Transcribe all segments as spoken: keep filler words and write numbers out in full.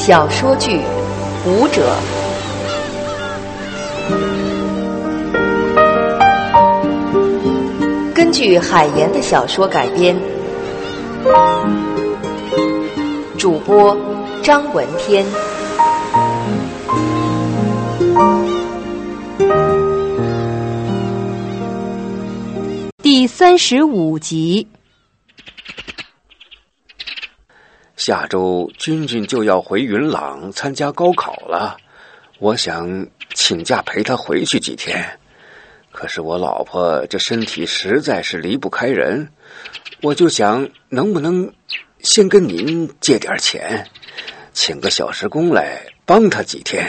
小说剧《舞者》，根据海岩的小说改编，主播张文天。第三十五集。 下周君君就要回云朗参加高考了，我想请假陪他回去几天。可是我老婆这身体实在是离不开人，我就想能不能先跟您借点钱，请个小时工来帮他几天。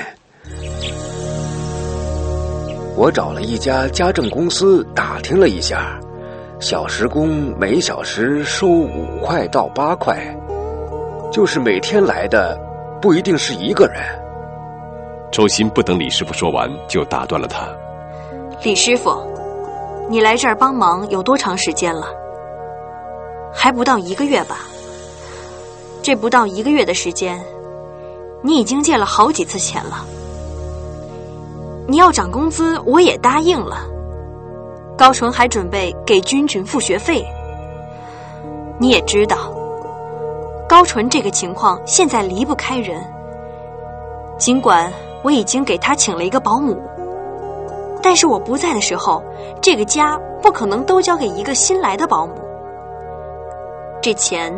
我找了一家家政公司打听了一下，小时工每小时收五块到八块，就是每天来的不一定是一个人。 周鑫不等李师傅说完就打断了他。 李师傅，你来这儿帮忙有多长时间了？还不到一个月吧。这不到一个月的时间，你已经借了好几次钱了。你要涨工资我也答应了，高纯还准备给君君付学费。你也知道高纯这个情况现在离不开人，尽管我已经给他请了一个保姆，但是我不在的时候，这个家不可能都交给一个新来的保姆。这钱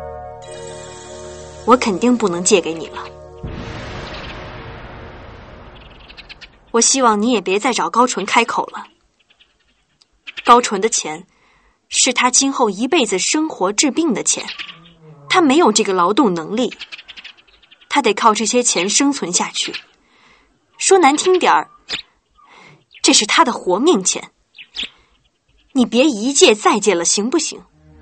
我肯定不能借给你了。我希望你也别再找高纯开口了。高纯的钱是他今后一辈子生活治病的钱，他没有这个劳动能力，他得靠这些钱生存下去。说难听点儿，这是他的活命钱。你别一借再借了，行不行？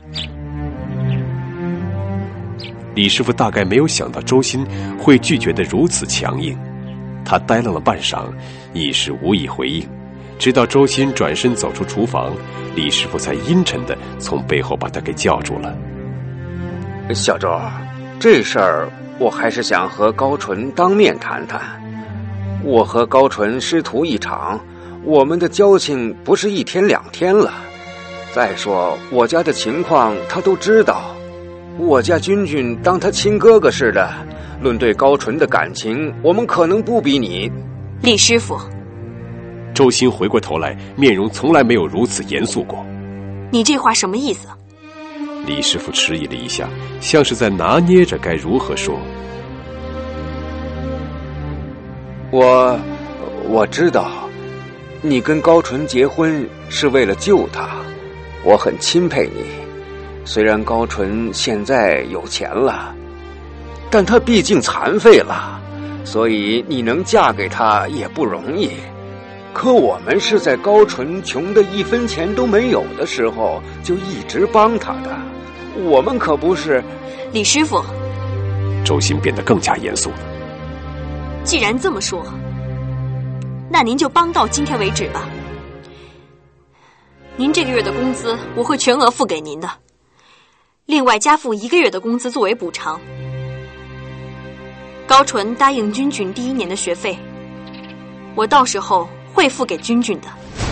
李师傅大概没有想到周鑫会拒绝得如此强硬，他呆愣了半晌，一时无以回应。直到周鑫转身走出厨房，李师傅才阴沉地从背后把他给叫住了。 小周，这事儿我还是想和高纯当面谈谈。我和高纯师徒一场，我们的交情不是一天两天了。再说我家的情况他都知道，我家君君当他亲哥哥似的，论对高纯的感情，我们可能不比你。 李师傅。 周鑫回过头来，面容从来没有如此严肃过。 你这话什么意思？ 李师傅迟疑了一下，像是在拿捏着该如何说。 我我知道你跟高纯结婚是为了救她，我很钦佩你。虽然高纯现在有钱了，但她毕竟残废了，所以你能嫁给她也不容易。可我们是在高纯穷的一分钱都没有的时候就一直帮她的，我们可不是。 李师傅。 周鑫变得更加严肃了。 既然这么说，那您就帮到今天为止吧。您这个月的工资我会全额付给您的，另外加付一个月的工资作为补偿。高纯答应君君第一年的学费，我到时候会付给君君的。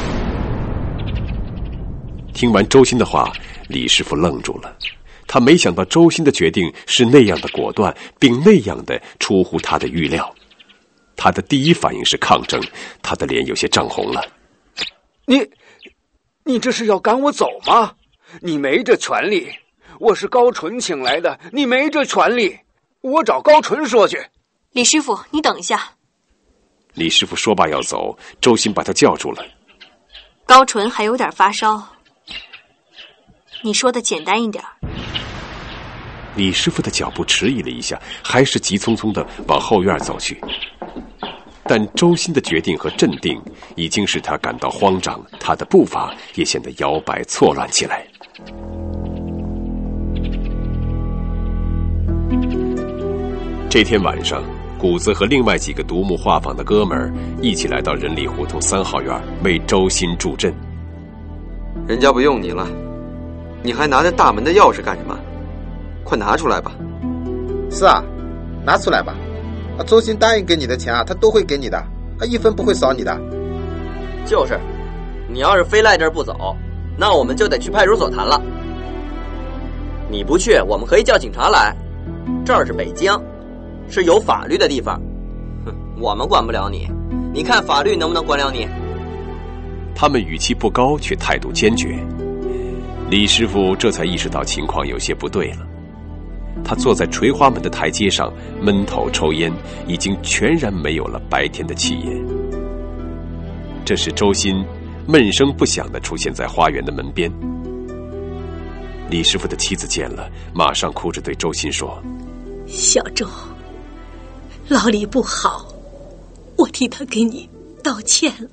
听完周鑫的话，李师傅愣住了。他没想到周鑫的决定是那样的果断，并那样的出乎他的预料。他的第一反应是抗争，他的脸有些涨红了。 你你这是要赶我走吗？你没这权利，我是高纯请来的，你没这权利，我找高纯说去。 李师傅，你等一下。 李师傅说罢要走，周鑫把他叫住了。 高纯还有点发烧，你说的简单一点。 李师傅的脚步迟疑了一下，还是急匆匆地往后院走去。但周鑫的决定和镇定已经使他感到慌张，他的步伐也显得摇摆错乱起来。这天晚上，谷子和另外几个独木画坊的哥们儿一起来到人力胡同三号院为周鑫助阵。 人家不用你了，你还拿着大门的钥匙干什么？快拿出来吧。 是啊，拿出来吧。 啊，周鑫答应给你的钱啊，他都会给你的，他一分不会少你的。 就是，你要是非赖这儿不走，那我们就得去派出所谈了。你不去，我们可以叫警察来。这儿是北京，是有法律的地方。哼，我们管不了你，你看法律能不能管了你？ 他们语气不高，却态度坚决。李师傅这才意识到情况有些不对了。他坐在垂花门的台阶上，闷头抽烟，已经全然没有了白天的气焰。这时周鑫闷声不响地出现在花园的门边。李师傅的妻子见了，马上哭着对周鑫说： 小周，老李不好，我替他给你道歉了，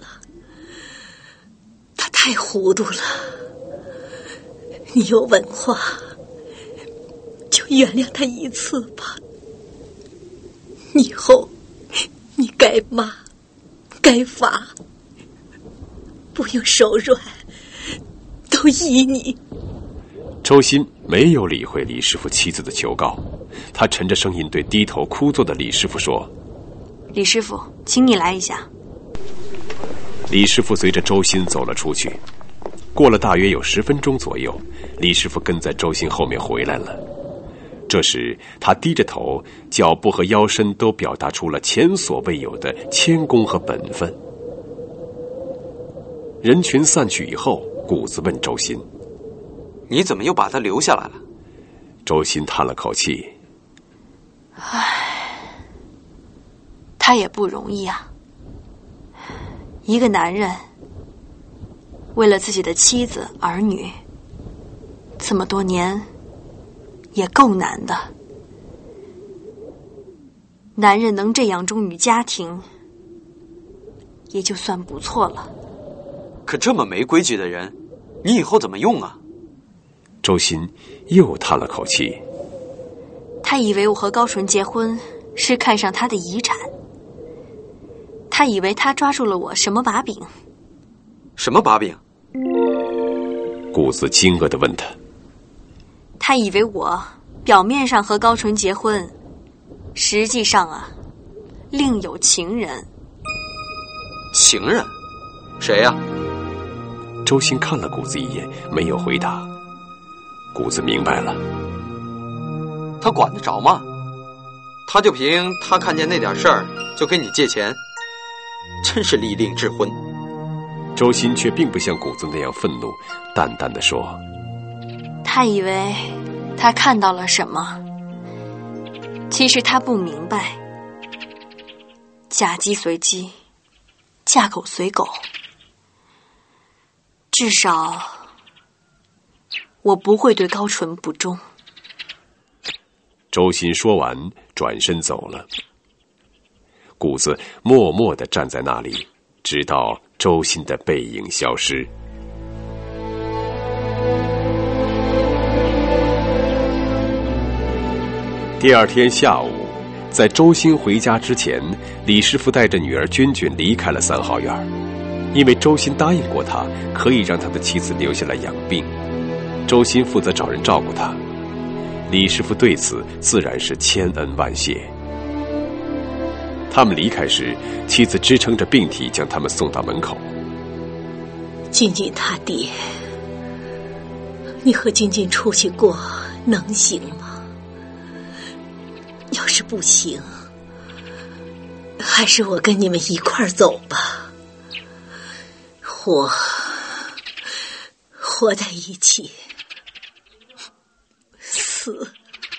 他太糊涂了，你有文化就原谅他一次吧，以后你该骂该罚不用手软，都依你。 周鑫没有理会李师傅妻子的求告，他沉着声音对低头枯坐的李师傅说： 李师傅，请你来一下。 李师傅随着周鑫走了出去，过了大约有十分钟左右，李师傅跟在周鑫后面回来了。这时他低着头，脚步和腰身都表达出了前所未有的谦恭和本分。人群散去以后，谷子问周鑫： 你怎么又把他留下来了？ 周鑫叹了口气： 唉，他也不容易啊。一个男人为了自己的妻子儿女，这么多年也够难的。男人能这样忠于家庭，也就算不错了。 可这么没规矩的人，你以后怎么用啊？ 周鑫又叹了口气。 他以为我和高纯结婚是看上他的遗产，他以为他抓住了我什么把柄？ 什么把柄？ 谷子惊愕地问他。 他以为我表面上和高纯结婚，实际上啊，另有情人。 情人？谁呀？ 周鑫看了谷子一眼，没有回答。谷子明白了。 他管得着吗？ 他就凭他看见那点事儿就跟你借钱，真是利令智昏。 周鑫却并不像谷子那样愤怒，淡淡地说： 他以为他看到了什么，其实他不明白，嫁鸡随鸡，嫁狗随狗。至少我不会对高纯不忠。 周鑫说完，转身走了。谷子默默地站在那里，直到周鑫的背影消失。第二天下午，在周鑫回家之前，李师傅带着女儿娟娟离开了三号院，因为周鑫答应过他，可以让他的妻子留下来养病，周鑫负责找人照顾他。李师傅对此自然是千恩万谢。他们离开时，妻子支撑着病体将他们送到门口。 静静他爹，你和静静出去过能行吗？要是不行，还是我跟你们一块儿走吧。活活在一起，死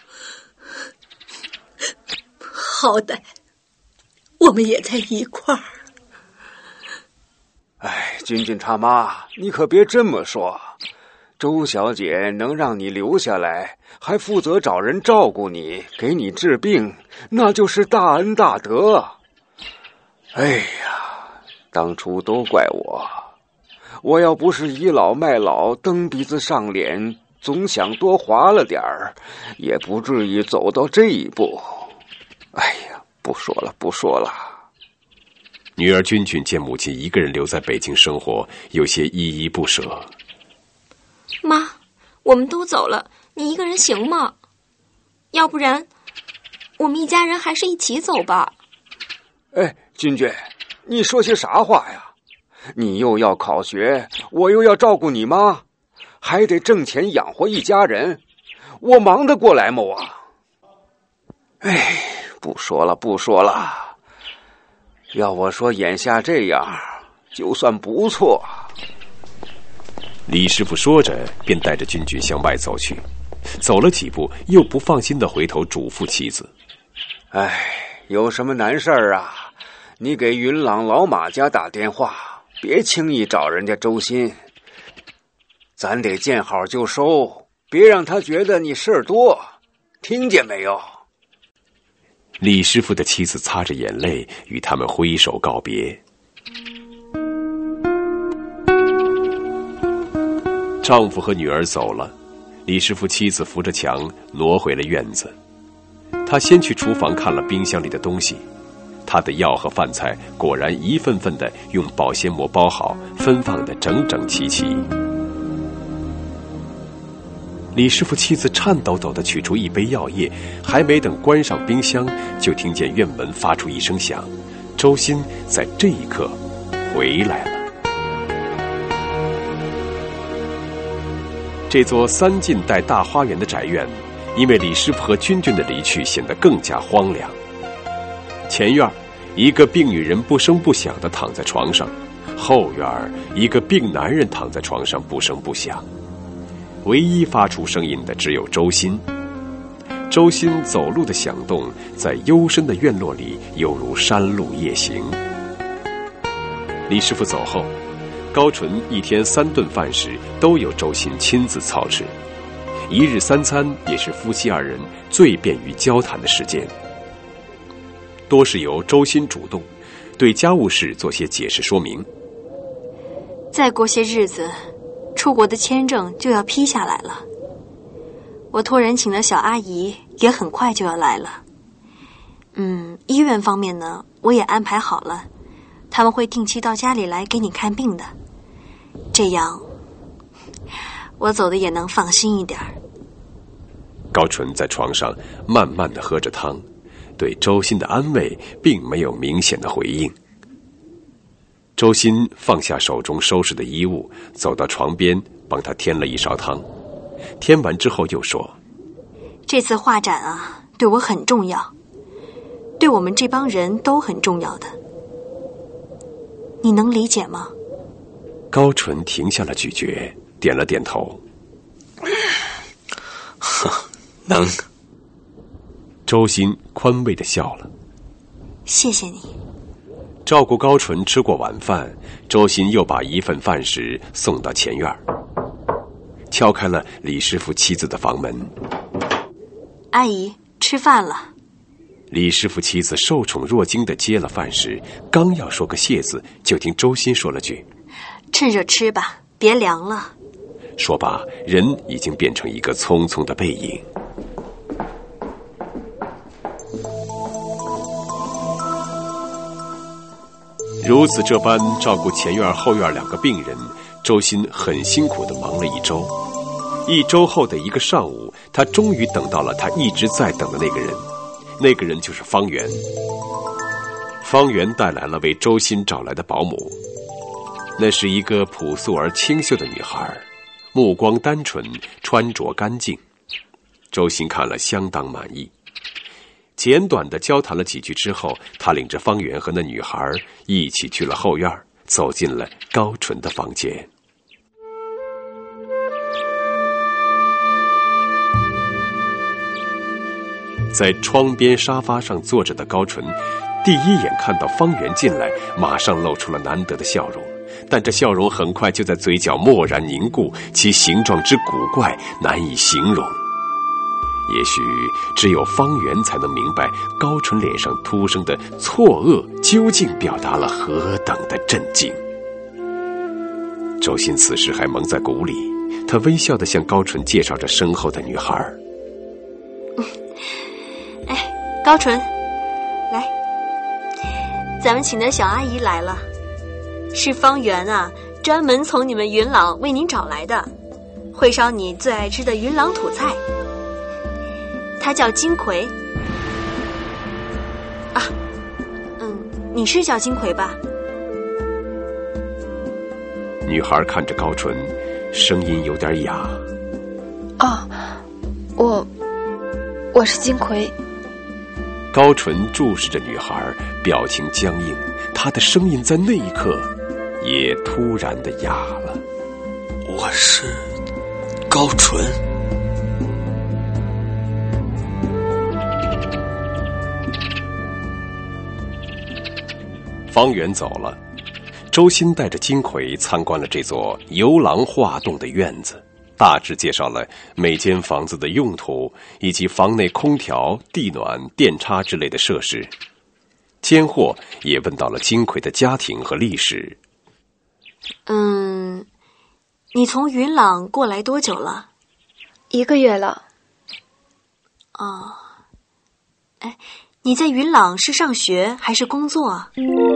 好歹我们也在一块儿。 哎，君君他妈，你可别这么说。周小姐能让你留下来，还负责找人照顾你，给你治病，那就是大恩大德。哎呀，当初都怪我，我要不是倚老卖老，蹬鼻子上脸，总想多划了点儿，也不至于走到这一步。哎呀，不说了，不说了。 女儿君君见母亲一个人留在北京生活，有些依依不舍。 妈，我们都走了，你一个人行吗？要不然我们一家人还是一起走吧。 哎，君君，你说些啥话呀？你又要考学，我又要照顾你妈，还得挣钱养活一家人，我忙得过来吗？我，哎，不说了，不说了。要我说，眼下这样就算不错。 李师傅说着，便带着君君向外走去。走了几步，又不放心地回头嘱咐妻子：“ 哎，有什么难事儿啊？你给云朗老马家打电话，别轻易找人家周鑫。咱得见好就收，别让他觉得你事儿多，听见没有？” 李师傅的妻子擦着眼泪，与他们挥手告别。丈夫和女儿走了，李师傅妻子扶着墙挪回了院子。他先去厨房看了冰箱里的东西，他的药和饭菜果然一份份的用保鲜膜包好，分放的整整齐齐。李师傅妻子颤抖抖地取出一杯药液，还没等关上冰箱，就听见院门发出一声响，周鑫在这一刻回来了。这座三进带大花园的宅院，因为李师傅和君君的离去，显得更加荒凉。前院一个病女人不声不响地躺在床上，后院一个病男人躺在床上不声不响。唯一发出声音的只有周鑫。周鑫走路的响动，在幽深的院落里犹如山路夜行。李师傅走后，高纯一天三顿饭时都由周鑫亲自操持，一日三餐也是夫妻二人最便于交谈的时间。多是由周鑫主动对家务事做些解释说明。 再过些日子，出国的签证就要批下来了。我托人请的小阿姨也很快就要来了。嗯，医院方面呢，我也安排好了，他们会定期到家里来给你看病的。这样，我走的也能放心一点。 高纯在床上慢慢地喝着汤，对周鑫的安慰并没有明显的回应。周鑫放下手中收拾的衣物，走到床边帮他添了一勺汤。添完之后又说：“ 这次画展啊，对我很重要，对我们这帮人都很重要的。你能理解吗？” 高纯停下了咀嚼，点了点头。 能。 周鑫宽慰地笑了。 谢谢你。 照顾高纯吃过晚饭，周鑫又把一份饭食送到前院，敲开了李师傅妻子的房门。 阿姨，吃饭了。 李师傅妻子受宠若惊地接了饭食，刚要说个谢字，就听周鑫说了句：“ 趁热吃吧，别凉了。” 说罢，人已经变成一个匆匆的背影。如此这般照顾前院后院两个病人，周鑫很辛苦地忙了一周。一周后的一个上午，他终于等到了他一直在等的那个人，那个人就是方圆。方圆带来了为周鑫找来的保姆，那是一个朴素而清秀的女孩，目光单纯，穿着干净。周鑫看了相当满意。简短的交谈了几句之后，他领着方圆和那女孩一起去了后院，走进了高纯的房间。在窗边沙发上坐着的高纯，第一眼看到方圆进来，马上露出了难得的笑容，但这笑容很快就在嘴角蓦然凝固，其形状之古怪难以形容。也许只有方圆才能明白高纯脸上突生的错愕究竟表达了何等的震惊。周鑫此时还蒙在鼓里，他微笑地向高纯介绍着身后的女孩。 哎，高纯，来，咱们请的小阿姨来了，是方圆啊，专门从你们云朗为您找来的，会烧你最爱吃的云朗土菜。他叫金葵。啊，嗯， 你是叫金葵吧？ 女孩看着高纯，声音有点哑。 哦，我我是金葵。 高纯注视着女孩，表情僵硬，她的声音在那一刻也突然的哑了。 我是高纯。 方圆走了，周鑫带着金葵参观了这座游廊画栋的院子，大致介绍了每间房子的用途以及房内空调、地暖、电插之类的设施。间货也问到了金葵的家庭和历史。 嗯，你从云朗过来多久了？ 一个月了。 哦，哎，你在云朗是上学还是工作啊？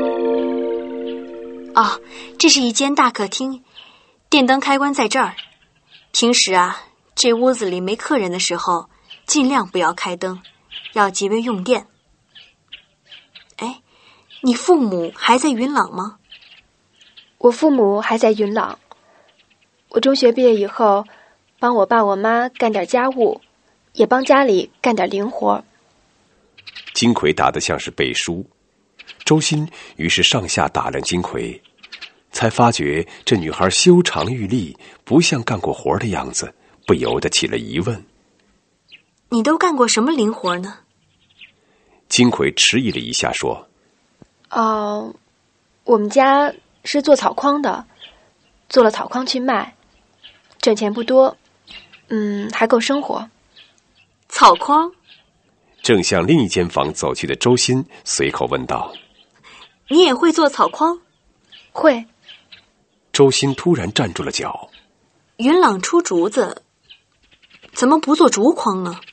哦，这是一间大客厅，电灯开关在这儿。平时啊，这屋子里没客人的时候，尽量不要开灯，要节约用电。哎，你父母还在云朗吗？ 我父母还在云朗。我中学毕业以后，帮我爸我妈干点家务，也帮家里干点零活。 金葵答得像是背书，周鑫于是上下打量金葵，才发觉这女孩修长玉立，不像干过活的样子，不由得起了疑问。 你都干过什么零活呢？ 金葵迟疑了一下说： 哦，我们家是做草筐的，做了草筐去卖，挣钱不多，嗯，还够生活。 草筐？ 正向另一间房走去的周鑫随口问道： 你也会做草筐？ 会。 周鑫突然站住了脚。 云朗出竹子，怎么不做竹筐呢？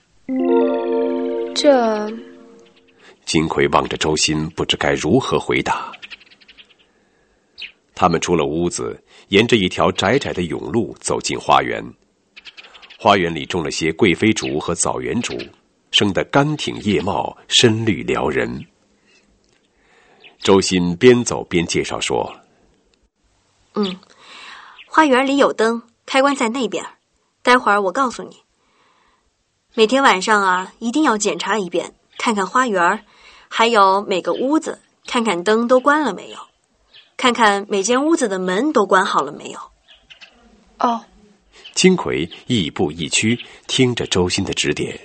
这…… 金葵望着周鑫，不知该如何回答。他们出了屋子，沿着一条窄窄的甬路走进花园。花园里种了些贵妃竹和枣园竹，生得干挺叶茂，深绿撩人。周鑫边走边介绍说： 嗯，花园里有灯，开关在那边，待会儿我告诉你。每天晚上啊，一定要检查一遍，看看花园，还有每个屋子，看看灯都关了没有，看看每间屋子的门都关好了没有。 哦。 金葵亦步亦趋，听着周鑫的指点。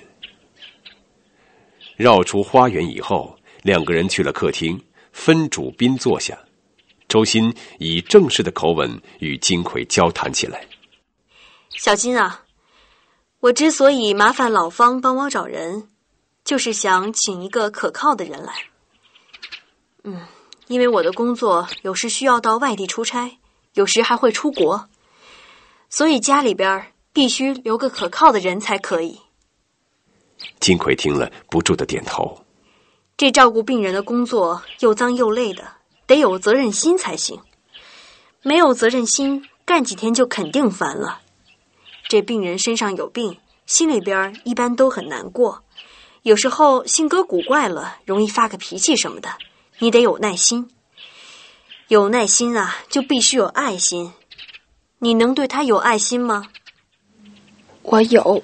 绕出花园以后，两个人去了客厅，分主宾坐下。周鑫以正式的口吻与金葵交谈起来。 小金啊，我之所以麻烦老方帮我找人，就是想请一个可靠的人来。嗯，因为我的工作有时需要到外地出差，有时还会出国，所以家里边必须留个可靠的人才可以。 金葵听了不住地点头。 这照顾病人的工作又脏又累的，得有责任心才行。没有责任心，干几天就肯定烦了。这病人身上有病，心里边一般都很难过，有时候性格古怪了，容易发个脾气什么的，你得有耐心。有耐心啊，就必须有爱心。你能对他有爱心吗？ 我有。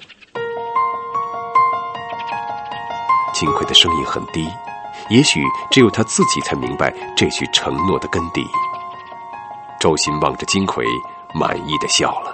金葵的声音很低，也许只有他自己才明白这句承诺的根底。周鑫望着金葵，满意的笑了。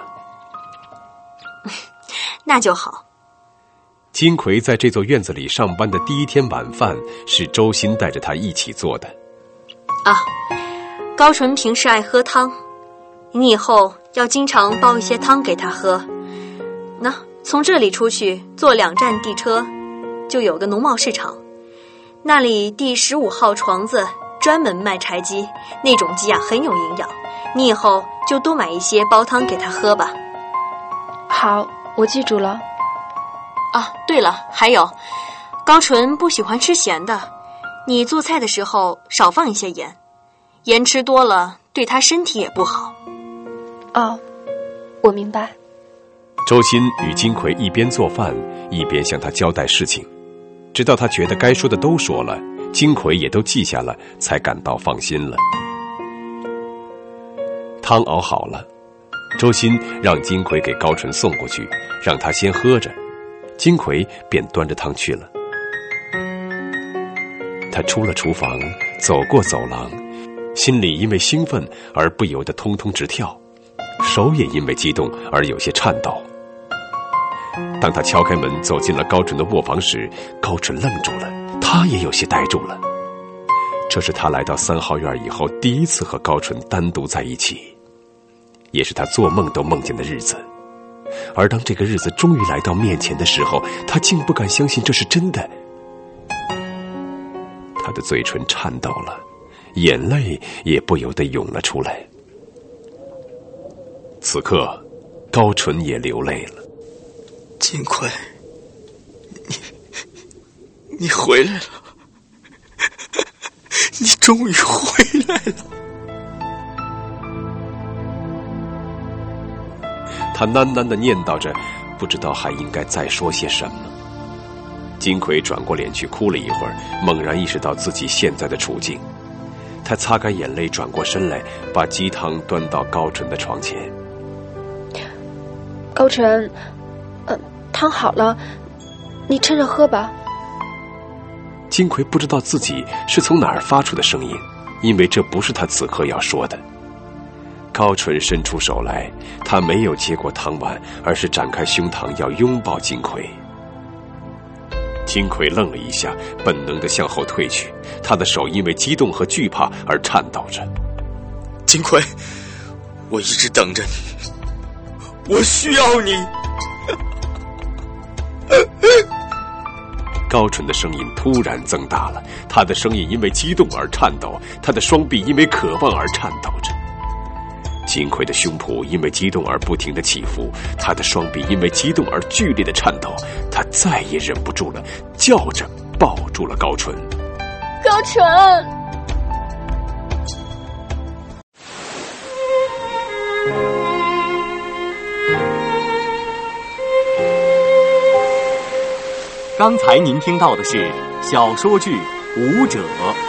那就好。 金葵在这座院子里上班的第一天晚饭是周鑫带着他一起做的。 啊，高纯平时爱喝汤，你以后要经常煲一些汤给他喝。那从这里出去坐两站地车，就有个农贸市场，那里第十五号床子专门卖柴鸡，那种鸡啊很有营养，你以后就多买一些煲汤给他喝吧。 好，我记住了。 啊，对了，还有，高纯不喜欢吃咸的，你做菜的时候少放一些盐，盐吃多了对他身体也不好。 哦，我明白。 周鑫与金葵一边做饭，一边向他交代事情，直到他觉得该说的都说了， 金奎也都记下了，才感到放心了。汤熬好了，周鑫让金奎给高淳送过去，让他先喝着，金奎便端着汤去了。他出了厨房，走过走廊，心里因为兴奋而不由得通通直跳，手也因为激动而有些颤抖。当他敲开门走进了高淳的卧房时，高淳愣住了，他也有些呆住了。这是他来到三号院以后第一次和高淳单独在一起，也是他做梦都梦见的日子。而当这个日子终于来到面前的时候，他竟不敢相信这是真的。他的嘴唇颤抖了，眼泪也不由得涌了出来。此刻高淳也流泪了。 金奎，你你回来了，你终于回来了。 他喃喃地念叨着，不知道还应该再说些什么。金奎转过脸去哭了一会儿，猛然意识到自己现在的处境。他擦干眼泪，转过身来，把鸡汤端到高淳的床前。 高淳，呃，汤好了，你趁热喝吧。 金奎不知道自己是从哪儿发出的声音，因为这不是他此刻要说的。高淳伸出手来，他没有接过汤碗，而是展开胸膛要拥抱金奎。金奎愣了一下，本能地向后退去，他的手因为激动和惧怕而颤抖着。 金奎，我一直等着你，我需要你。 高淳的声音突然增大了，他的声音因为激动而颤抖，他的双臂因为渴望而颤抖着。金奎的胸脯因为激动而不停地起伏，他的双臂因为激动而剧烈的颤抖，他再也忍不住了，叫着抱住了高淳。 高淳！ 刚才您听到的是小说剧《舞者》。